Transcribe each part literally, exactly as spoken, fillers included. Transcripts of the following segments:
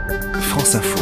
France Info.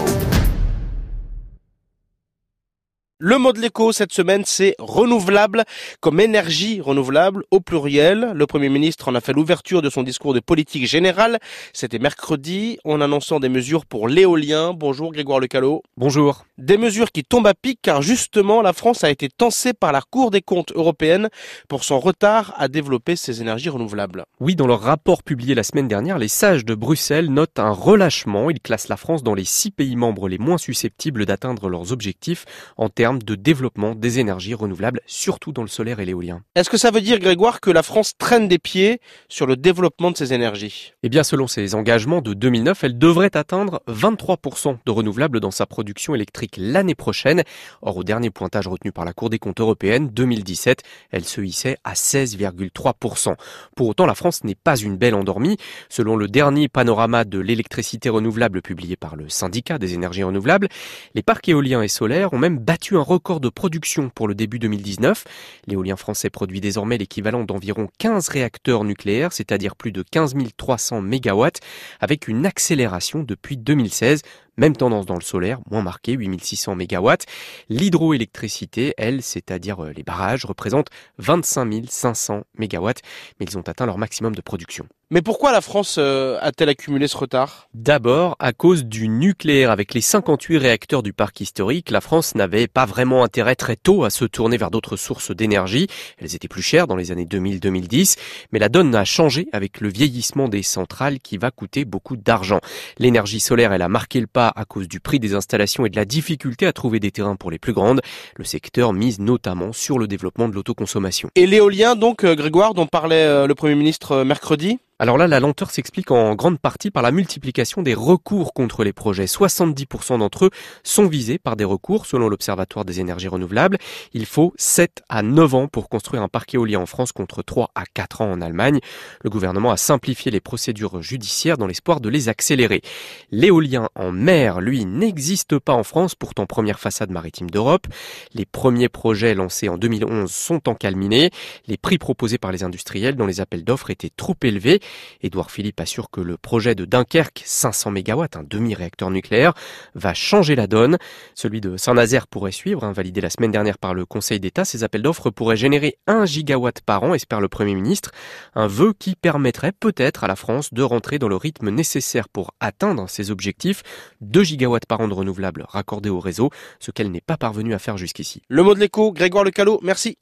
Le mot de l'écho cette semaine, c'est renouvelable, comme énergie renouvelable au pluriel. Le Premier ministre en a fait l'ouverture de son discours de politique générale. C'était mercredi, en annonçant des mesures pour l'éolien. Bonjour Grégoire Lecallot. Bonjour. Des mesures qui tombent à pic car justement la France a été tensée par la Cour des comptes européenne pour son retard à développer ses énergies renouvelables. Oui, dans leur rapport publié la semaine dernière, les sages de Bruxelles notent un relâchement. Ils classent la France dans les six pays membres les moins susceptibles d'atteindre leurs objectifs en termes de développement des énergies renouvelables, surtout dans le solaire et l'éolien. Est-ce que ça veut dire, Grégoire, que la France traîne des pieds sur le développement de ces énergies ? Eh bien, selon ses engagements de deux mille neuf, elle devrait atteindre vingt-trois pour cent de renouvelables dans sa production électrique l'année prochaine. Or, au dernier pointage retenu par la Cour des comptes européenne, deux mille dix-sept, elle se hissait à seize virgule trois pour cent. Pour autant, la France n'est pas une belle endormie. Selon le dernier panorama de l'électricité renouvelable publié par le syndicat des énergies renouvelables, les parcs éoliens et solaires ont même battu un record de production pour le début deux mille dix-neuf. L'éolien français produit désormais l'équivalent d'environ quinze réacteurs nucléaires, c'est-à-dire plus de quinze mille trois cents mégawatts, avec une accélération depuis deux mille seize. Même tendance dans le solaire, moins marquée, huit mille six cents mégawatts. L'hydroélectricité, elle, c'est-à-dire les barrages, représente vingt-cinq mille cinq cents mégawatts, mais ils ont atteint leur maximum de production. Mais pourquoi la France euh, a-t-elle accumulé ce retard ? D'abord, à cause du nucléaire. Avec les cinquante-huit réacteurs du parc historique, la France n'avait pas vraiment intérêt très tôt à se tourner vers d'autres sources d'énergie. Elles étaient plus chères dans les années deux mille à deux mille dix, mais la donne a changé avec le vieillissement des centrales qui va coûter beaucoup d'argent. L'énergie solaire, elle a marqué le pas à cause du prix des installations et de la difficulté à trouver des terrains pour les plus grandes. Le secteur mise notamment sur le développement de l'autoconsommation. Et l'éolien, donc, euh, Grégoire, dont parlait euh, le Premier ministre euh, mercredi ? Alors là, la lenteur s'explique en grande partie par la multiplication des recours contre les projets. soixante-dix pour cent d'entre eux sont visés par des recours, selon l'Observatoire des énergies renouvelables. Il faut sept à neuf ans pour construire un parc éolien en France contre trois à quatre ans en Allemagne. Le gouvernement a simplifié les procédures judiciaires dans l'espoir de les accélérer. L'éolien en mer, lui, n'existe pas en France, pourtant première façade maritime d'Europe. Les premiers projets lancés en deux mille onze sont encalminés. Les prix proposés par les industriels dans les appels d'offres étaient trop élevés. Édouard Philippe assure que le projet de Dunkerque, cinq cents mégawatts, un demi-réacteur nucléaire, va changer la donne. Celui de Saint-Nazaire pourrait suivre, hein, validé la semaine dernière par le Conseil d'État. Ces appels d'offres pourraient générer un gigawatt par an, espère le Premier ministre. Un vœu qui permettrait peut-être à la France de rentrer dans le rythme nécessaire pour atteindre ses objectifs. deux gigawatts par an de renouvelables raccordés au réseau, ce qu'elle n'est pas parvenue à faire jusqu'ici. Le mot de l'écho, Grégoire Lecallot, merci.